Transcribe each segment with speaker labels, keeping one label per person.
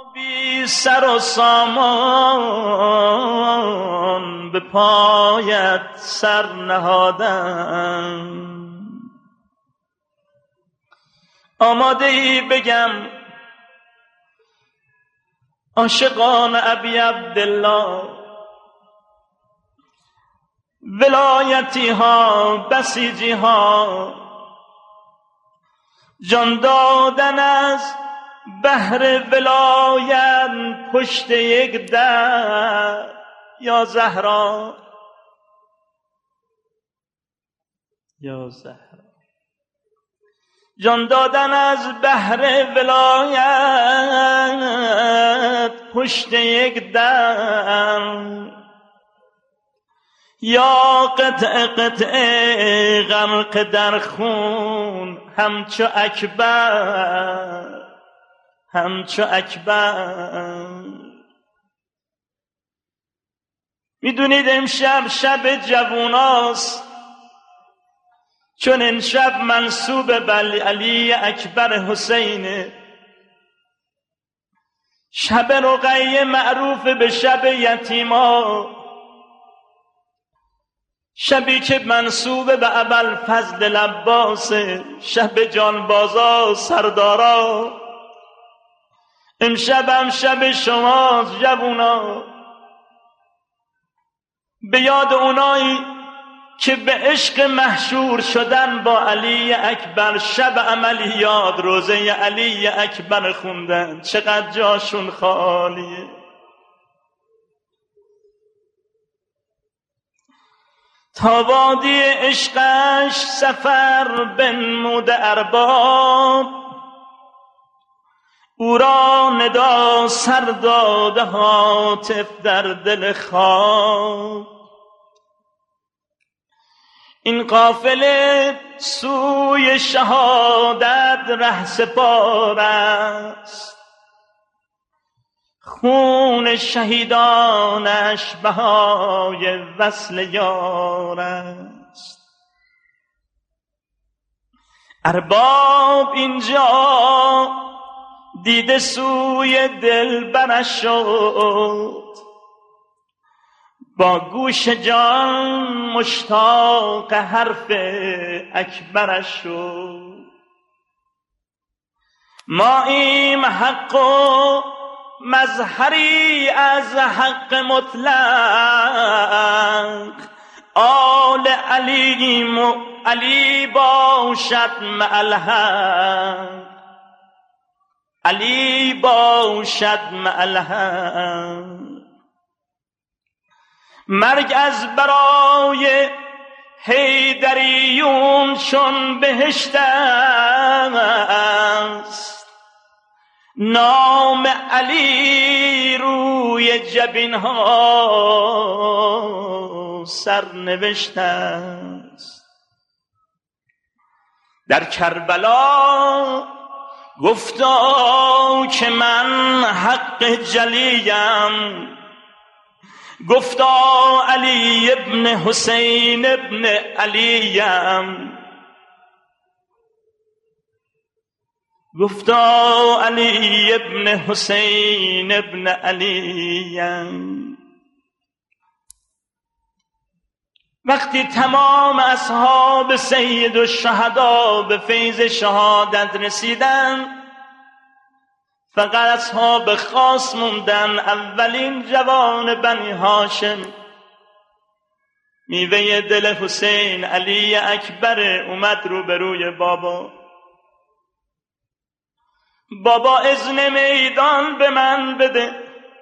Speaker 1: بی سر و سامان به پایت سر نهادم، آماده ای بگم عاشقان ابی عبدالله، ولایتی ها بسیجی ها، جان دادن از بهر ولایت پشت یک در یا زهرا یا زهرا، جان دادن از بهر ولایت پشت یک در، یا قطع قطع غرق در خون همچو اکبر همچو اکبر. میدونید امشب شب جووناست، چون این شب منسوب به علی اکبر حسینه، شب رقیه معروف به شب یتیما، شبی که منسوب به ابوالفضل العباسه، شب جانبازا سردارا. امشب هم شب شماست جوونا، به یاد اونایی که به عشق محشور شدن با علی اکبر، شب عملیات روزه علی اکبر خوندن، چقدر جاشون خالیه. تا وادی عشقش سفر بنمود ارباب، او را ندا سر داده هاتف در دل خواب. این قافله سوی شهادت ره سپار است، خون شهیدانش بهای وصل یار است. ارباب اینجا دیده سوی دلبرش شد، با گوش جان مشتاق حرف اکبرش شد. ما ایم حق و مظهری از حق مطلق، آل علی باشد مع الحق، علی باشد مع الحق. مرگ از برای حیدریون چون بهشت است، نام علی روی جبین ها سرنوشت است. در کربلا گفتا که من حق جلیم، گفتا علی ابن حسین ابن علیم، گفتا علی ابن حسین ابن علیم. وقتی تمام اصحاب سید الشهدا به فیض شهادت رسیدن، فقط اصحاب خاص موندن. اولین جوان بنی هاشم، میوه دل حسین علی اکبر، اومد روبروی بابا. بابا اذن میدان به من بده،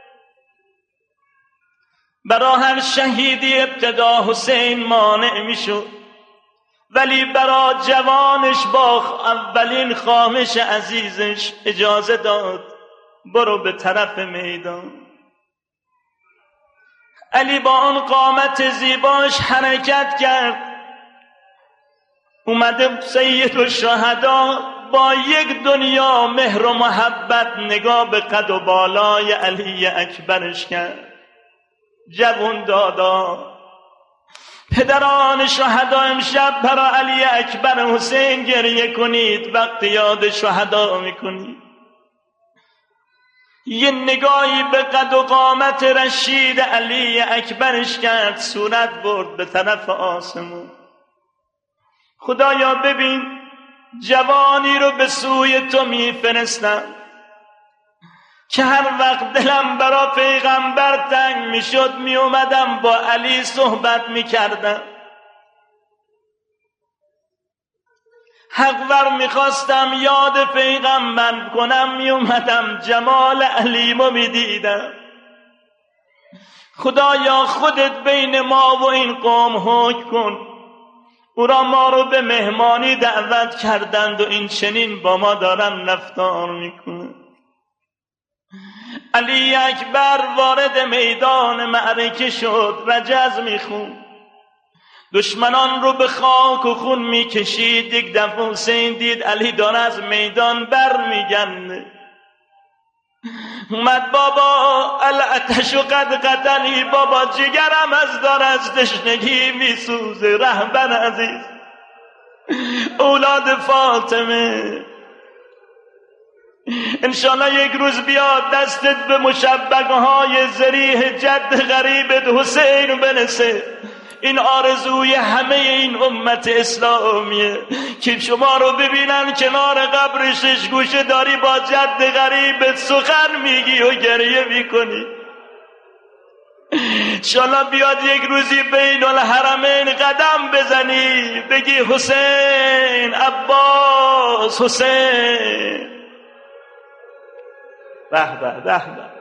Speaker 1: برا هر شهیدی ابتدا حسین مانع میشد، ولی برا جوانش با اولین خواهش عزیزش اجازه داد برو به طرف میدان. علی با آن قامت زیباش حرکت کرد، اومده سید الشهدا با یک دنیا مهر و محبت نگاه به قد و بالای علی اکبرش کرد. جوان دادا، پدران شهدا، امشب برای علی اکبر حسین گریه کنید. وقتی یاد شهدا میکنید یه نگاهی به قد و قامت رشید علی اکبرش کرد، صورت برد به طرف آسمون. خدایا ببین جوانی رو به سوی تو میفرستم که هر وقت دلم برا پیغمبر تنگ میشد میومدم با علی صحبت میکردم، حقور میخواستم یاد پیغمبر کنم میومدم جمال علیمو میدیدم. خدایا خودت بین ما و این قوم حکم کن، او را ما رو به مهمانی دعوت کردند و این چنین با ما دارن رفتار میکنه. علی اکبر وارد میدان معرکه شد، رجز میخوند، دشمنان رو به خاک و خون میکشید. یک دفعه حسین دید علی داره از میدان بر میگنده، اومد بابا الاتش قد قتلی، بابا جگرم از دار از تشنگی میسوزه. رهبر عزیز اولاد فاطمه، انشالله یک روز بیاد دستت به مشبکه‌های ذریح جد غریبت حسین برسه. این آرزوی همه این امت اسلامیه که شما رو ببینن کنار قبر شش گوشه داری با جد غریبت سخن میگی و گریه میکنی. انشالله بیاد یک روزی بین الحرمین قدم بزنی بگی حسین عباس حسین. به به به به.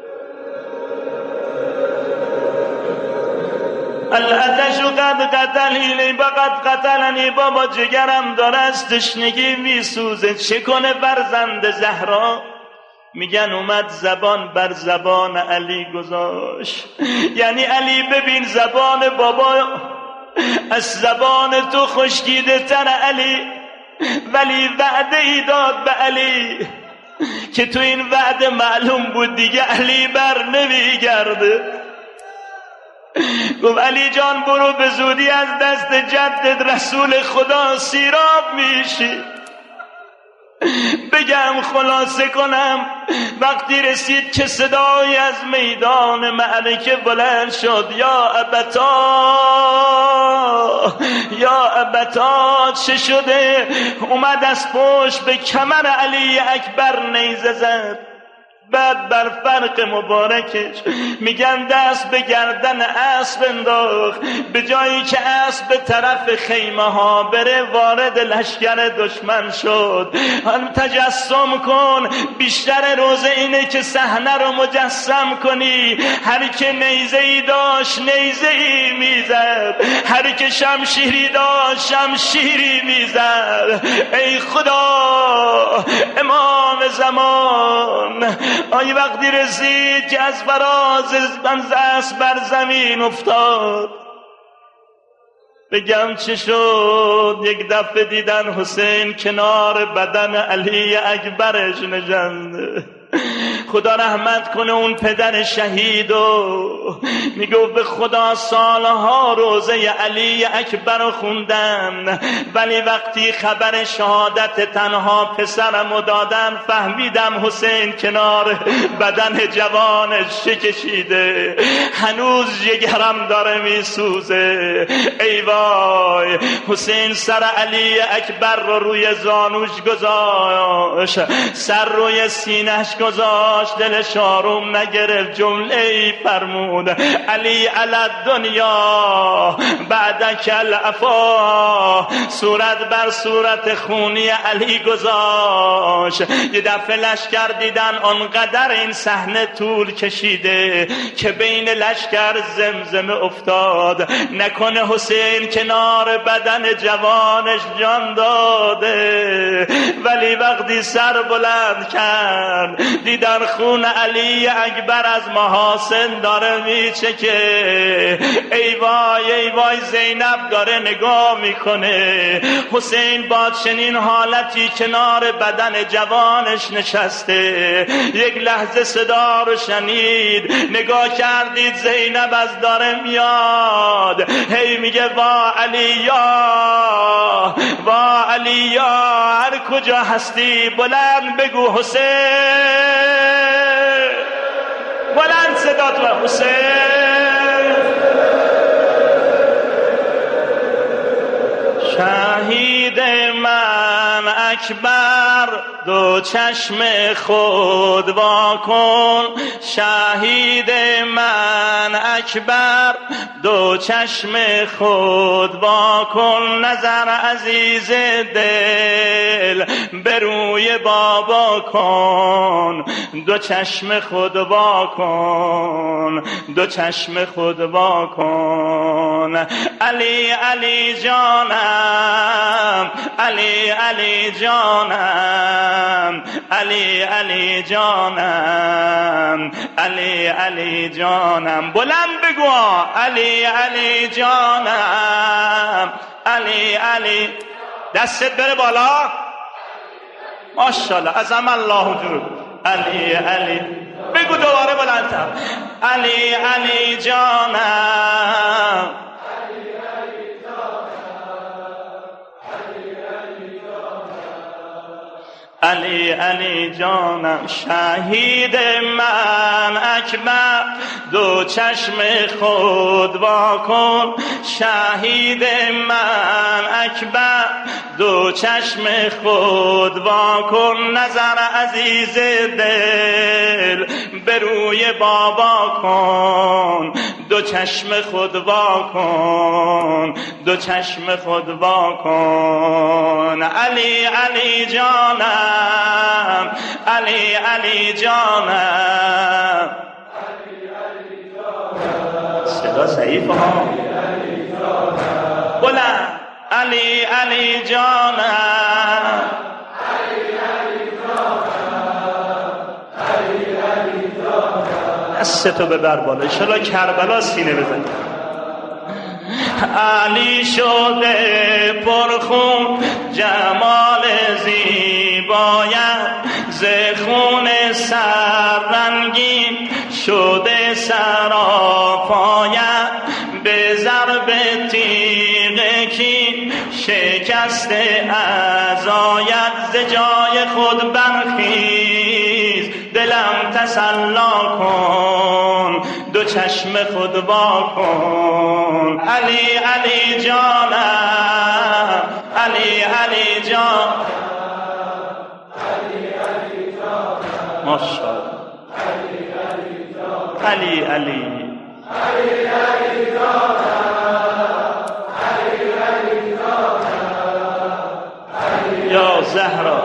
Speaker 1: الاتش قد قتلنی بقد قتلنی، بابا جگرم داره از تشنگی میسوزه. چه کنه فرزند زهرا؟ میگن اومد زبان بر زبان علی گذاشت. یعنی علی ببین زبان بابا از زبان تو خشکیده تر علی، ولی وعده ای داد به علی که تو این وعده معلوم بود دیگه علی بر نمیگرده. گفت علی جان برو به زودی از دست جدت رسول خدا سیراب میشی. بگم خلاصه کنم، وقتی رسید که صدای از میدان معرکه بلند شد، یا ابتا یا ابتا چه شده؟ اومد از پشت به کمر علی اکبر نیزه زد، بعد بر فرق مبارکش میگن دست به گردن اسب انداخت. به جایی که اسب به طرف خیمه ها بره وارد لشکر دشمن شد. تجسم کن، بیشتر روزه اینه که صحنه رو مجسم کنی. هر که نیزه ای داشت نیزه ای میزد، هر که شمشیری داشت شمشیری میزد. ای خدا امام زمان، آی وقتی رسید که از فراز اسب بر زمین افتاد، بگم چه شد؟ یک دفعه دیدن حسین کنار بدن علی اکبرش نشسته. خدا رحمت کنه اون پدر شهیدو. میگو به خدا سالها روزه علی اکبر رو خوندم، ولی وقتی خبر شهادت تنها پسرمو دادن فهمیدم حسین کنار بدن جوانش کشیده، هنوز جگرم داره میسوزه. ای وای، حسین سر علی اکبر رو روی زانوش گذاشت، سر روی سینهش گذاشت، دلش آروم نگرفت. جمله ای فرمود علی علی دنیا بعدک العفا. صورت بر صورت خونی علی گذاشت. یه دفعه لشکر دیدن آنقدر این صحنه طول کشیده که بین لشکر زمزمه افتاد، نکنه حسین کنار بدن جوانش جان داده. ولی وقتی سر بلند کرد دیدن خون علی اکبر از محاسن داره میچکه. ای وای ای وای، زینب داره نگاه میکنه. حسین با چنین حالتی کنار بدن جوانش نشسته. یک لحظه صدا رو شنید، نگاه کردید زینب از داره میاد. هی میگه وا علیا وا علیا، هر کجا هستی بلند بگو حسین حسین شهید من اکبر دو چشم خود وا کن شهید من اکبر دو چشم خود وا کن نظر عزیز دل به روی بابا کن دو چشم خود وا کن دو چشم خود وا کن علی علی جانم علی علی جانم علی علی جانم علی علی جانم بلند بگو علی علی جانم علی علی دستت بره بالا ماشاءالله عظم الله جور علی علی بگو دوباره بلندتر علی علی جانم علی علی جانم شهید من اکبر دو چشم خود وا کن شهید من اکبر دو چشم خود وا کن نظر عزیز دل به روی بابا کن دو چشم خود وا کن دو چشم خود وا کن علی علی جانم علی علی جانم صدا ضعیف ها بلند علی علی جانم دستتو ببر بالا انشالله کربلا سینه بزن علی شده پرخون جمال زیبایت ز خون سررنگین شده سراپایت به ضرب تیغ کین شکسته عزایت ز جای خود برخیز دلم تسلا کن دو چشم خود وا کن علی علی جانم علی علی جان ماشاءالله علی علی یا زهرا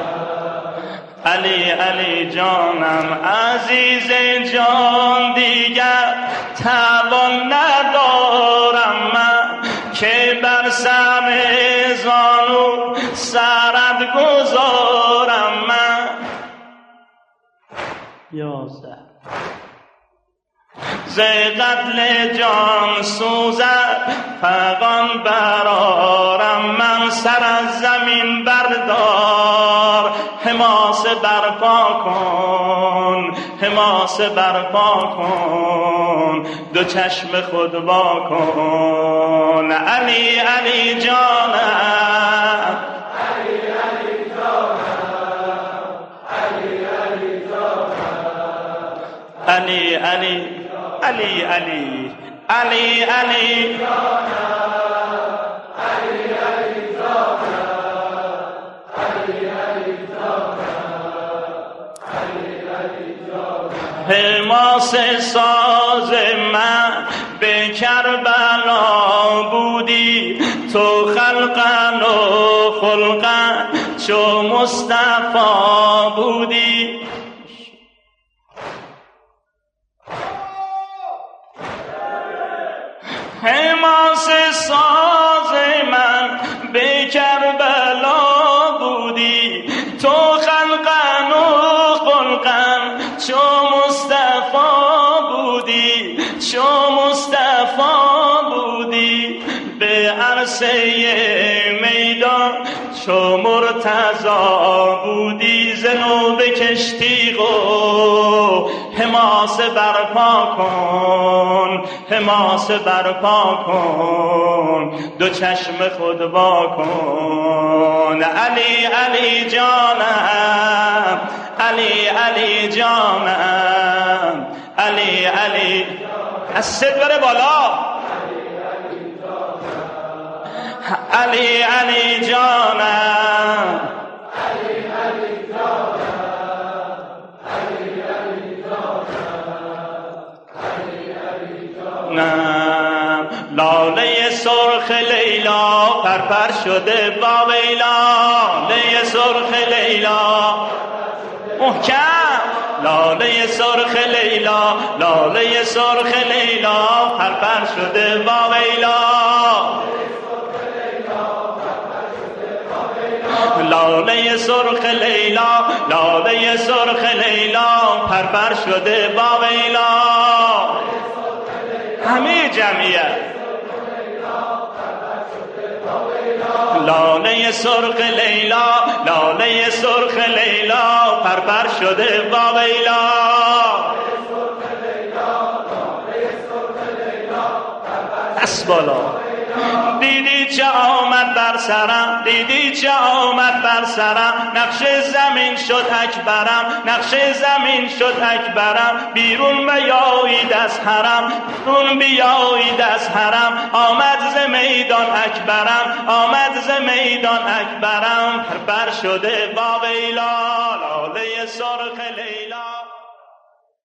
Speaker 1: علی علی جانم عزیز جان دیگر توان ندارم من که بر سر زانو سرت گذارم من یا زهرا ز قتل جان سوزد فغان برارم من سر از زمین بردار حماسه برپا کن حماسه برپا کن دو چشم خود وا کن علی علی جانم علی علی جانم علی علی جانم علی علی علی علی علی علی حماس ساز من به کربلا بودی تو خلقن و خلقن چو مصطفی بودی حماس ساز من به کربلا بودی تو خلقن و خلقن چو مصطفی بودی چو مصطفی بودی به عرصه میدان چو مرتضی بودی زنوب کشتی و حماسه برپا کن حماسه برپا کن دو چشم خود وا کن علی علی جانم علی علی جانم علی علی از صد بره بالا. علی علی جانم، لاله سرخ لیلا پرپر شده با ویلا، لاله سرخ لیلا محکم، لاله سرخ لیلا، لاله سرخ لیلا پرپر شده با ویلا، لاله سرخ لیلا، لاله سرخ لیلا پرپر شده با ویلا. همه جمعیت لاله سرخ لیلا، لاله سرخ لیلا پرپر شده با ویلا. دست بالا. دیدی چه آمد بر سرم، دیدی چه آمد بر سرم، نقش زمین شد اکبرم، نقش زمین شد اکبرم، بیرون بیایید از حرم، بیرون بیایید از حرم، آمد ز میدان اکبرم، آمد ز میدان اکبرم، پرپر شده با ویلا، لاله سرخ لیلا.